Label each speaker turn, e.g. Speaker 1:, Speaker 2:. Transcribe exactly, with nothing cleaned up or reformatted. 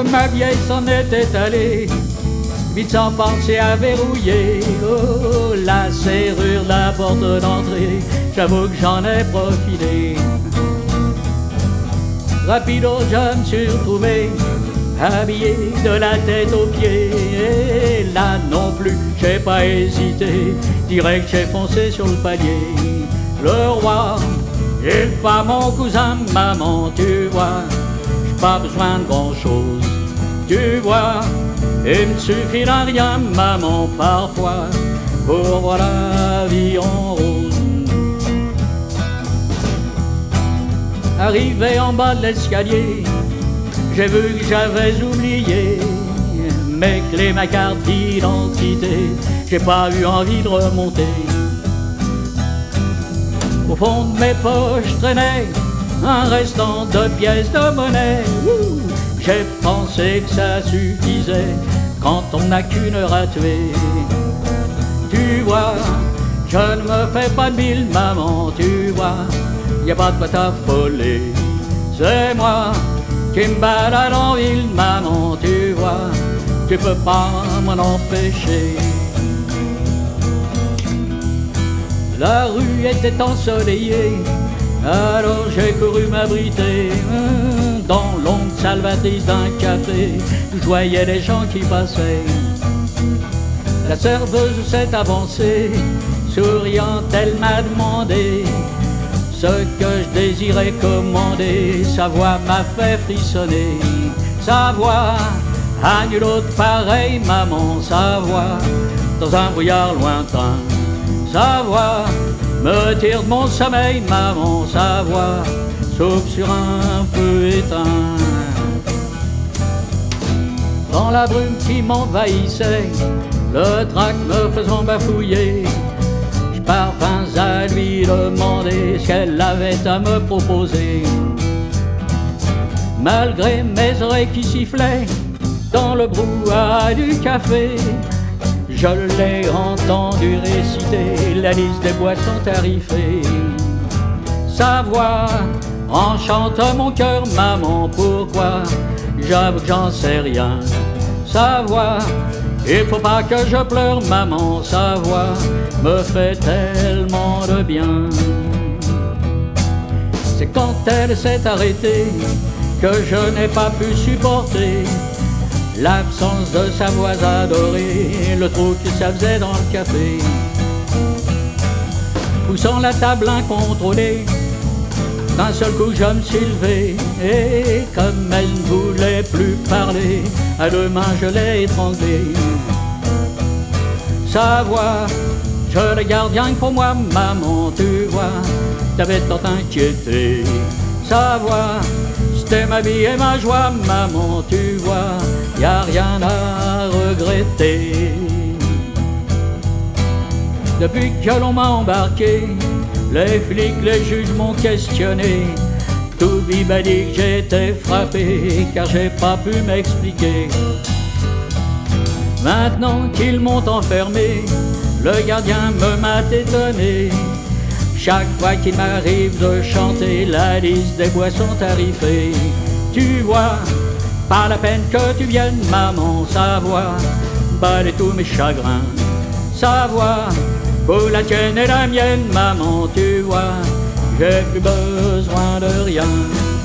Speaker 1: Ma vieille s'en était allée, vite sans penser à verrouiller oh, la serrure de la porte d'entrée. J'avoue que j'en ai profité. Rapido, je me suis retrouvé habillé de la tête aux pieds. Et là non plus, j'ai pas hésité, direct j'ai foncé sur le palier. Le roi, il pas mon cousin, maman, tu vois, j'ai pas besoin de grand chose, tu vois. Il me suffit d'un rien, maman, parfois, pour voir la vie en rose. Arrivé en bas de l'escalier, j'ai vu que j'avais oublié mes clés, ma carte d'identité. J'ai pas eu envie de remonter. Au fond de mes poches traînait un restant de pièces de monnaie. J'ai pensé que ça suffisait quand on n'a qu'une heure à tuer. Tu vois, je ne me fais pas de mille, maman, tu vois, y a pas de quoi t'affoler. C'est moi qui me balade en ville, maman, tu vois, tu peux pas m'en empêcher. La rue était ensoleillée, alors j'ai couru m'abriter dans l'ombre salvatrice d'un café. Je voyais les gens qui passaient. La serveuse s'est avancée, souriant, elle m'a demandé ce que je désirais commander. Sa voix m'a fait frissonner. Sa voix, à nul autre pareil, maman, sa voix, dans un brouillard lointain. Sa voix me tire de mon sommeil, maman, sa voix souffle sur un feu éteint. Dans la brume qui m'envahissait, le trac me faisant bafouiller, je parvins à lui demander ce qu'elle avait à me proposer. Malgré mes oreilles qui sifflaient dans le brouhaha du café, je l'ai entendu réciter la liste des boissons tarifées. Sa voix enchante mon cœur, maman, pourquoi? J'avoue que j'en sais rien. Sa voix, il faut pas que je pleure, maman, sa voix me fait tellement de bien. C'est quand elle s'est arrêtée que je n'ai pas pu supporter l'absence de sa voix adorée, le trou que ça faisait dans le café. Poussant la table incontrôlée, d'un seul coup je me suis levé, et comme elle ne voulait plus parler, à deux mains je l'ai étranglée. Sa voix, je la garde rien que pour moi, maman, tu vois, t'avais tant inquiété. Sa voix, c'était ma vie et ma joie, maman, tu vois, y a rien à regretter. Depuis que l'on m'a embarqué, les flics, les juges m'ont questionné. Tout m'a dit que j'étais frappé, car j'ai pas pu m'expliquer. Maintenant qu'ils m'ont enfermé, le gardien me m'a étonné. Chaque fois qu'il m'arrive de chanter la liste des boissons tarifées, tu vois, pas la peine que tu viennes, maman, sa voix balaie tous mes chagrins. Sa voix, pour la tienne et la mienne, maman, tu vois, j'ai plus besoin de rien.